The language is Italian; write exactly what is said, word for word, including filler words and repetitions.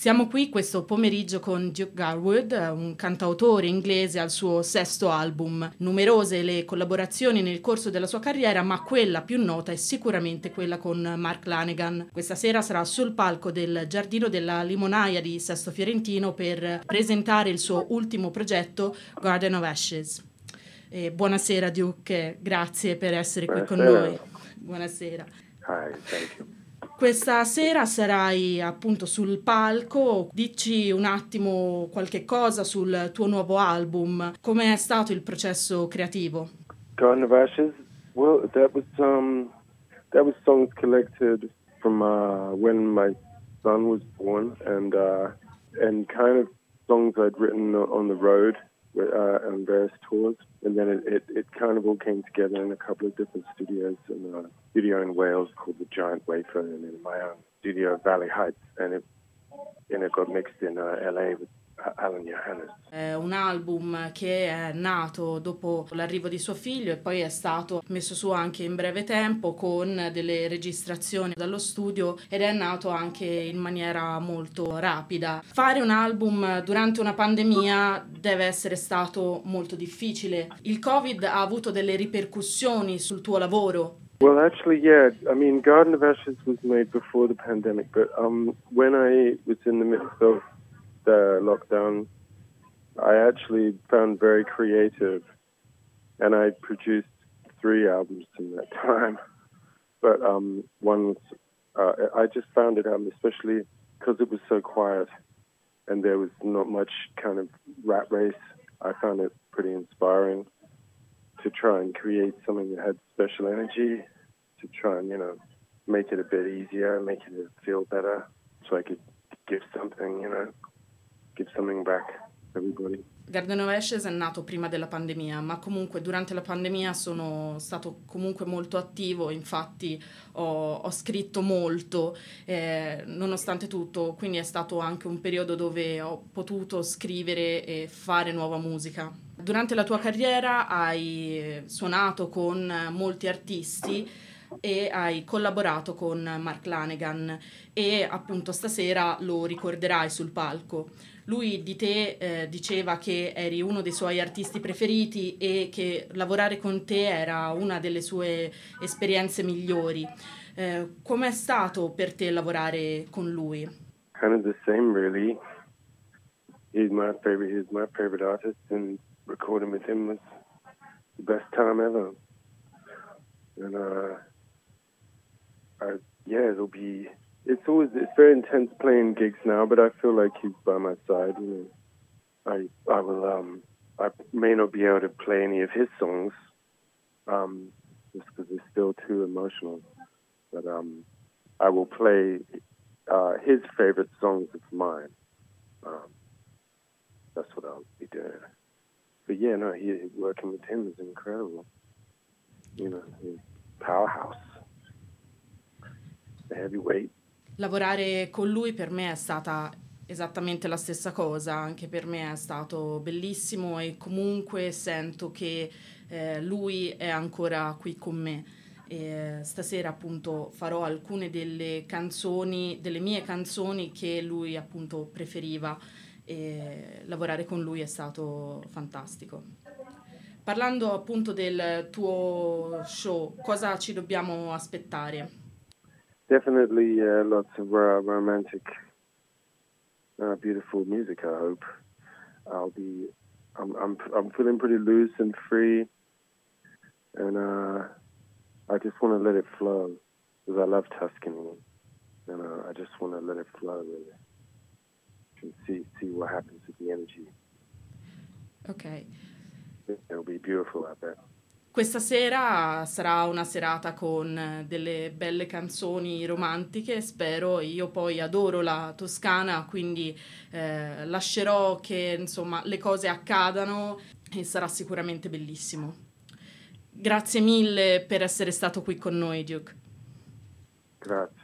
Siamo qui questo pomeriggio con Duke Garwood, un cantautore inglese al suo sesto album. Numerose le collaborazioni nel corso della sua carriera, ma quella più nota è sicuramente quella con Mark Lanegan. Questa sera sarà sul palco del Giardino della Limonaia di Sesto Fiorentino per presentare il suo ultimo progetto, Garden of Ashes. E buonasera Duke, grazie per essere qui Buonasera. con noi. Buonasera. Hi, thank you. Questa sera sarai appunto sul palco, dici un attimo qualche cosa sul tuo nuovo album, come è stato il processo creativo? Garden of Ashes, well, that was um, that was songs collected from uh, when my son was born, and uh, and kind of songs I'd written on the road uh, on various tours, and then it, it, it kind of all came together in a couple of different studios, and a studio in Wales called the Giant Wafer, and in my own studio Valley Heights, and it and it got mixed in uh, L A with Alan Johannes. È un album che è nato dopo l'arrivo di suo figlio e poi è stato messo su anche in breve tempo con delle registrazioni dallo studio ed è nato anche in maniera molto rapida. Fare un album durante una pandemia deve essere stato molto difficile. Il Covid ha avuto delle ripercussioni sul tuo lavoro? Well, actually, yeah. I mean, Garden of Ashes was made before the pandemic, but um, when I was in the midst of the lockdown, I actually found very creative, and I produced three albums in that time. But um, one was, uh, I just found it, um, especially because it was so quiet, and there was not much kind of rat race. I found it pretty inspiring to try and create something that had special energy, to try and, you know, make it a bit easier, make it feel better, so I could give something, you know, give something back to everybody. Garden of Ashes è nato prima della pandemia, ma comunque durante la pandemia sono stato comunque molto attivo, infatti ho, ho scritto molto, eh, nonostante tutto, quindi è stato anche un periodo dove ho potuto scrivere e fare nuova musica. Durante la tua carriera hai suonato con molti artisti e hai collaborato con Mark Lanegan e appunto stasera lo ricorderai sul palco. Lui di te eh, diceva che eri uno dei suoi artisti preferiti e che lavorare con te era una delle sue esperienze migliori. Eh, com'è stato per te lavorare con lui? Kind of the same, really. He's my favorite. He's my favorite artist, and recording with him was the best time ever. And uh, I, yeah, it'll be. It's always it's very intense playing gigs now, but I feel like he's by my side. You know, I I will um I may not be able to play any of his songs, um, just because they're still too emotional. But um, I will play uh, his favorite songs of mine. Um, that's what I'll be doing. But yeah, no, he working with him is incredible. You know, he's powerhouse, the heavyweight. Lavorare con lui per me è stata esattamente la stessa cosa, anche per me è stato bellissimo e comunque sento che eh, lui è ancora qui con me. E stasera appunto farò alcune delle canzoni, delle mie canzoni che lui appunto preferiva e lavorare con lui è stato fantastico. Parlando appunto del tuo show, cosa ci dobbiamo aspettare? Definitely uh, lots of uh, romantic, uh, beautiful music. I hope I'll be. I'm. I'm. I'm feeling pretty loose and free, and uh, I just want to let it flow because I love Tuscany, and uh, I just want to let it flow really, and see see what happens with the energy. Ok. It'll be beautiful out there. Questa sera sarà una serata con delle belle canzoni romantiche, spero. Io poi adoro la Toscana, quindi eh, lascerò che insomma le cose accadano e sarà sicuramente bellissimo. Grazie mille per essere stato qui con noi, Duke. Grazie.